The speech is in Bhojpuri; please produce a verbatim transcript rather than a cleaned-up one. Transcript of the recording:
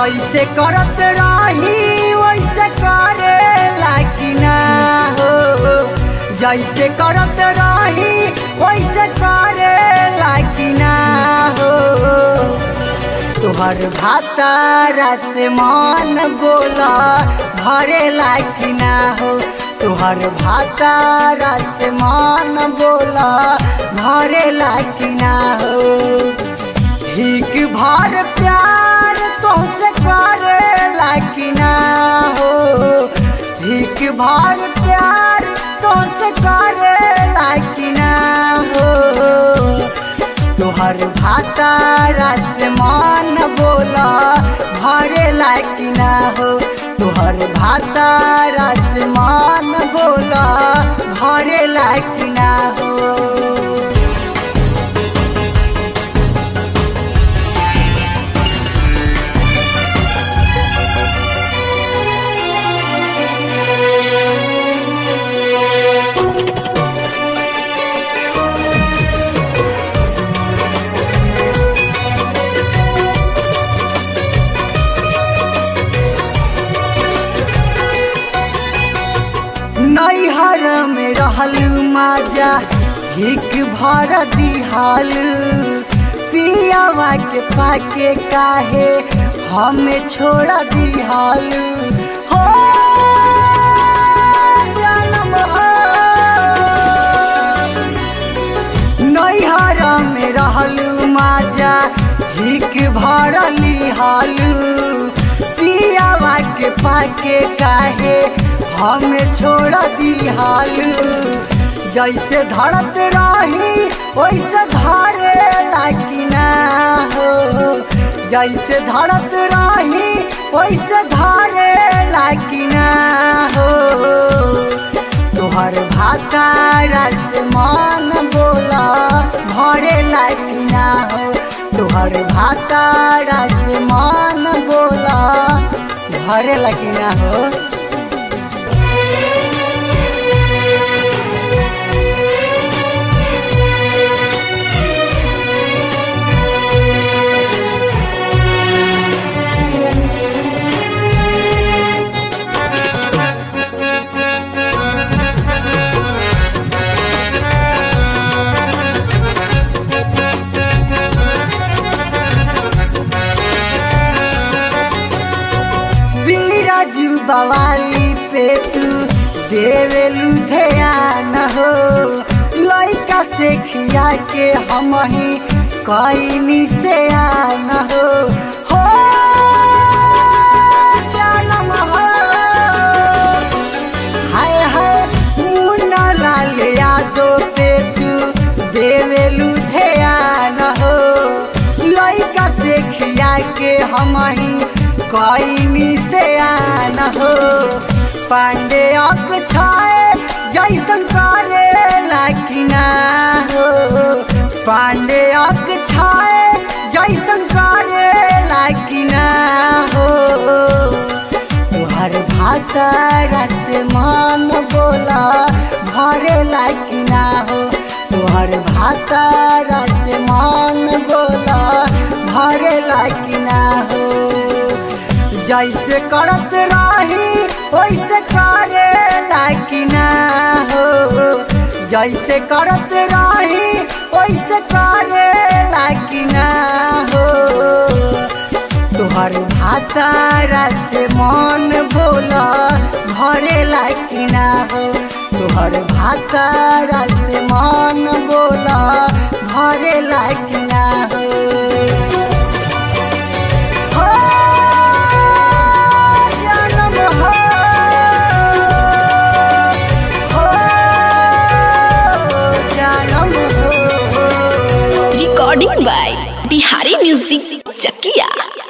जैसे करत रही वैसे करेला कि ना हो, जैसे करत रही वैसे करेला कि ना हो। तोहर भातारा से मन बोला भरेला कि ना हो, तोहर भातारा से मन बोला भरेला कि ना हो। ठीक भर प्यार तोहसे करेला कि ना हो, ठीक भर प्यार तोहसे करेला कि ना हो। तोहर भातारा से मन बोला भरेला कि ना हो, तोहर भातारा से मन बोला भरेला कि ना हो। नैहर में रहल माजा एक भर दिहाल, पियावा के पाके काहे हमें छोड़ दिहाल हो जनम हो। नैहर में रहल माजा एक भर लिहाल, पियावा के पाके काहे हमें छोड़ दिहाल। जैसे धड़त रही वैसे धरेला कि ना हो, जैसे धड़त रही वैसे धरेला कि ना हो। तोहर भातारा से मन बोला भरेला कि ना हो, तोहर भातारा से मन बोला भरेला कि ना हो। राजू बवाली पे तू देवेलू ध्यान हो, लइका से खिया के हम ही कईनी से आन हो हो जनम हो। हाय हाय मुन्ना लाल यादव पे तू देवेलू ध्यान हो, लइका से खिया के हम ही कईनी से आना हो। पांडे अब छाए जैसन करेला कि ना हो, पांडे अब छाए जैसन करेला कि ना हो। तोहर भातारा से मन बोला भरेला कि ना हो, तोहर भातारा से मन बोला भरेला कि ना हो। जैसे करत रही वैसे करेला कि ना हो, जैसे करत रही वैसे करेला कि ना हो। तोहर भातारा से मन बोला भरेला कि ना हो, तोहर भातारा से मन बोला भरेला कि ना हो। Recording by Bihari Music Chakia।